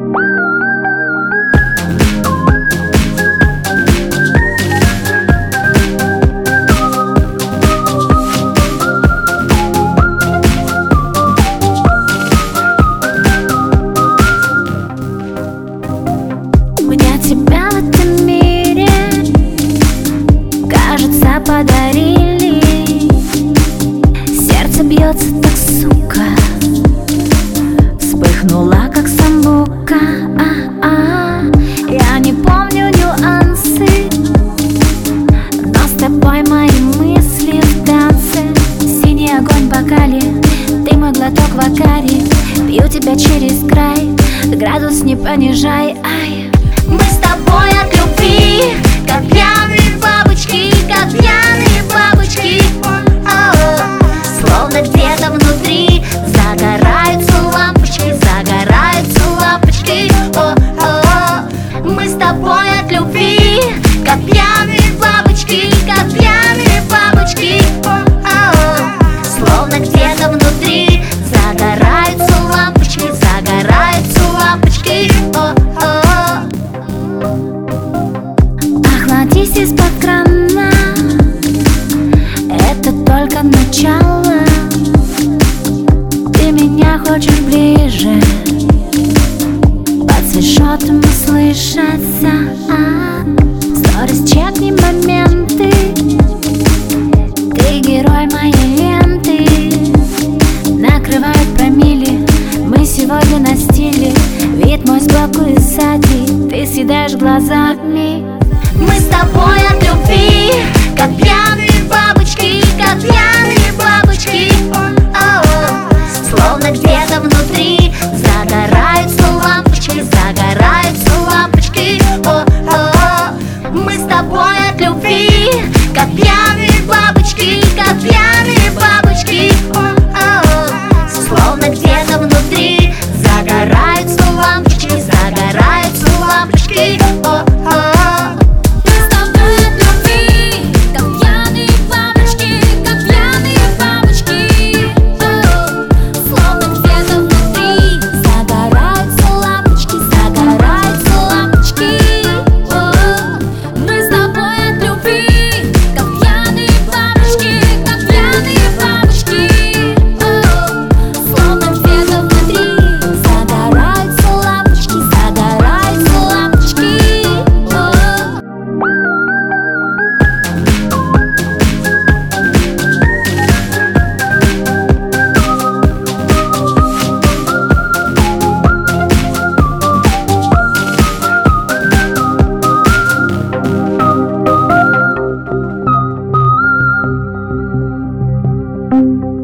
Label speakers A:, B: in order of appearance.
A: Мне тебя в этом мире, кажется, подарили. Сердце бьется так, сука, вспыхнула, как самбука. Я не помню нюансы, но с тобой мои мысли в танце. Синий огонь в бокале, ты мой глоток в акаре. Пью тебя через край, градус не понижай. Мы с тобой от любви, как пьяные бабочки, как пьяные бабочки. Словно где-то внутри загораются лампочки, загораются лампочки. Мы с тобой от любви, как пьяные бабочки, как пьяные бабочки. Словно где-то внутри загораются лампочки, загораются лампочки. Охладись из-под крана, это только начало. Ты меня хочешь ближе, под свитшотом услышаться. Сторис, чекни моменты, ты герой моей ленты. Накрывают промилле, мы сегодня на стиле. Вид мой сбоку и сзади, ты съедаешь глазами. Мы с тобой от любви, как пьяные бабочки, как пьяные бабочки. Словно где-то внутри загораются лампочки, загораются лампочки. Мы с тобой от любви, как пьяные бабочки, как пьяные бабочки. Словно где-то внутри загораются лампочки, загораются лампочки.
B: Thank you.